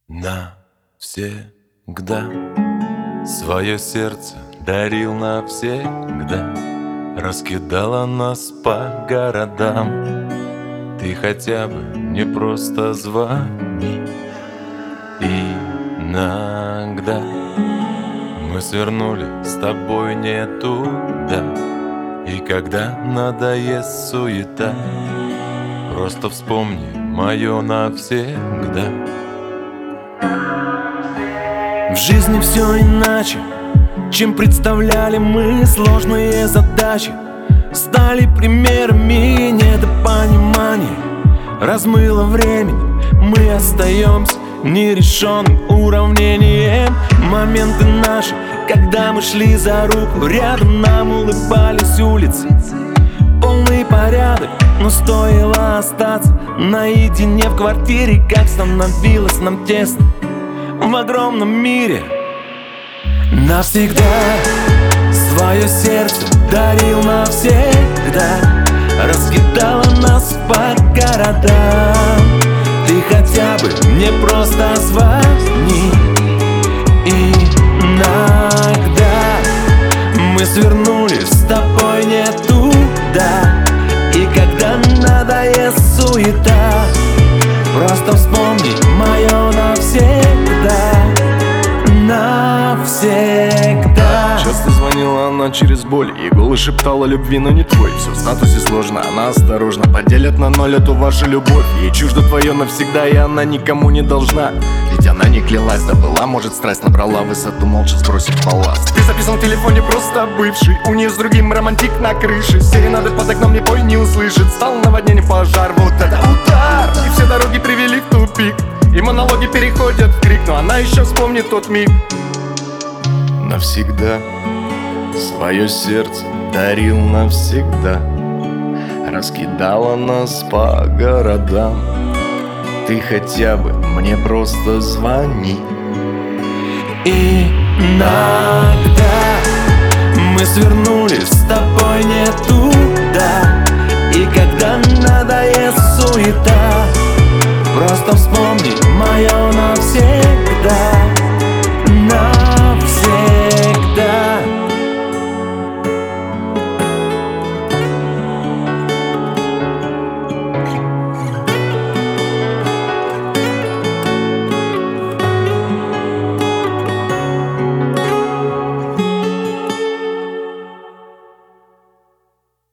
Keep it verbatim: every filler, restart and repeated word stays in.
Навсегда свое сердце дарил навсегда, раскидала нас по городам. Ты хотя бы не просто звони. Иногда мы свернули с тобой не туда, и когда надоест суета, просто вспомни мое навсегда. В жизни все иначе, чем представляли мы. Сложные задачи стали примерами недопонимания. Размыло времени, мы остаемся нерешенным уравнением. Моменты наши, когда мы шли за руку, рядом нам улыбались улицы. Полный порядок, но стоило остаться наедине в квартире, как становилось нам тесно в огромном мире. Навсегда свое сердце дарил навсегда, раскидала нас по городам. Ты хотя бы не просто звони. Иногда мы свернули с тобой не туда, и когда надоест суета, просто вспомни мое навсегда. Навсегда. Часто звонила она через боль, и голос шептала любви, но не твой. Все в статусе сложно, она осторожна, поделят на ноль эту вашу любовь. Ей чуждо твое навсегда, и она никому не должна. Ведь она не клялась, да была, может, страсть набрала высоту, молча сбросив балласт. Ты записан в телефоне просто бывший, у нее с другим романтик на крыше. Серенады под окном не пой, не услышит, стал наводнение, пожар, вот это удар. И все дороги привели в тупик, и монологи переходят в крик, но она еще вспомнит тот миг. Навсегда свое сердце дарил навсегда, раскидала нас по городам. Ты хотя бы мне просто звони. Иногда мы свернули с тобой не туда, и когда надоест суета, просто вспомни мое навсегда.